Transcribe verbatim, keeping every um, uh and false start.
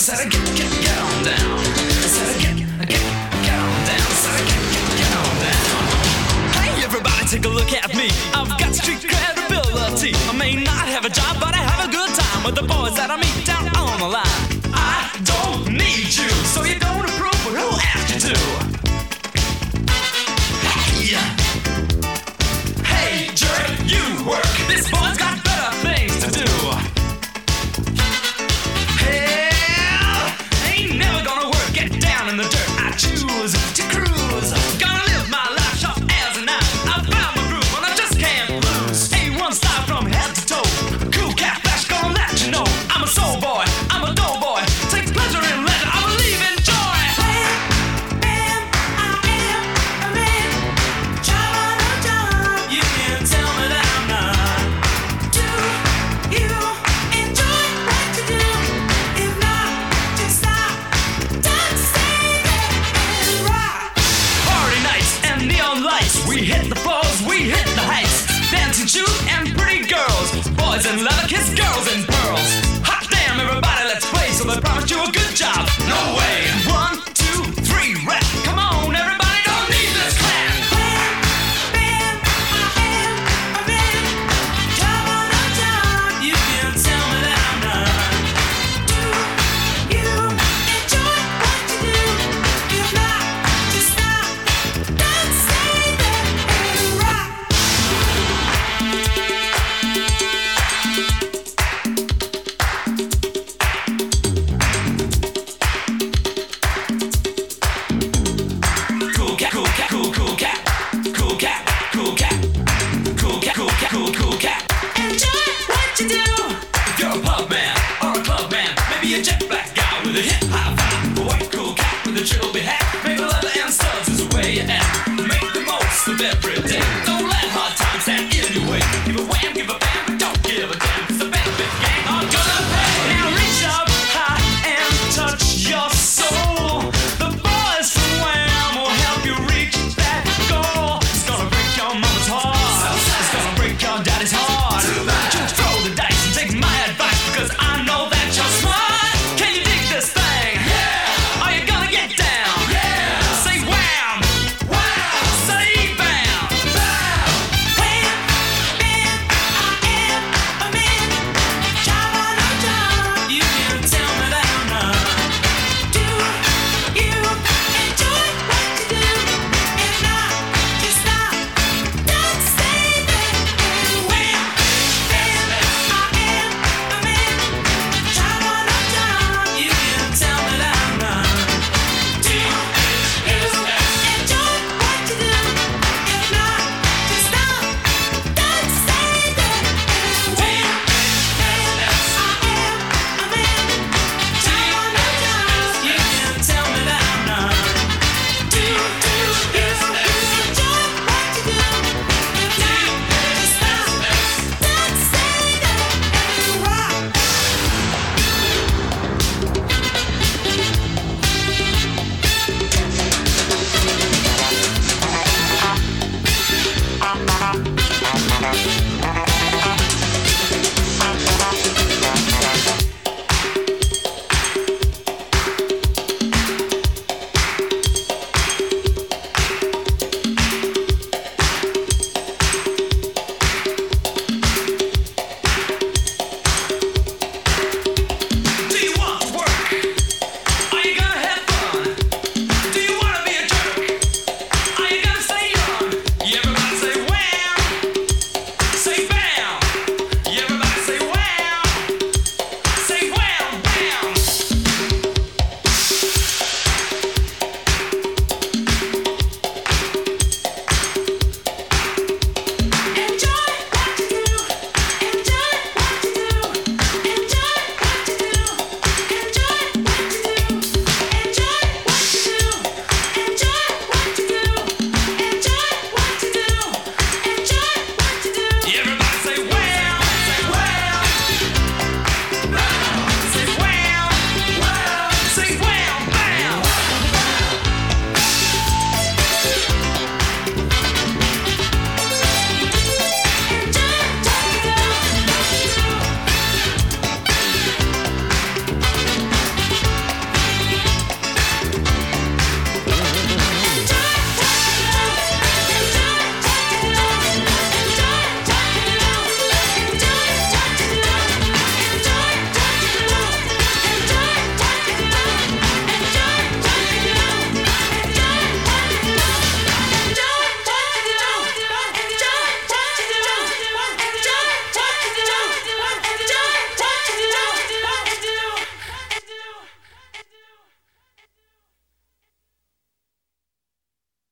said I get, get, get on down. I said I get, get, get on down. I said I get, get, get on down. Hey everybody, take a look at me. I've got street credibility. I may not have a job, but I have a good time with the boys that I meet down on the line. I don't need you, so you don't approve, but who asked you to? Hey, hey jerk, you work. This boy's got better things to do. Hell, ain't never gonna work, get down in the dirt. I choose to cruise. Gonna live my life sharp as a knife. I found my groove and I just can't lose. A one style from head to toe. Cool cat flash gonna let you know I'm a soul boy, I'm a dough boy. Take pleasure in leisure, I believe in joy. Bam, bam, I am a man. Job on a job, you can tell me that I'm not. Do you enjoy what you do? If not, just stop. Don't say that and rock. Party nights and neon lights. We hit the floors, we hit the heights. Dancing shoes and pretty girls. Boys in leather, kiss girls in pearls. Hot damn, everybody, let's play. So they promised you a good job. No way. One, two, three, rap. Come on, everybody, don't need this clap. Bam, bam, I am a man. Job on a job, you can tell me that I'm not. Do you enjoy what you do? If not, just stop. Don't say that and rock. Cool cat, cool cat, cool, cool cat. Cool cat, cool cat. Cool cat, cool cat, cool, cool cat. Enjoy what you do. If you're a pub man or a club man, maybe a jet black guy with a hip high vibe, a white cool cat with a trilby hat, maybe leather and studs is the way you act. Make the most of every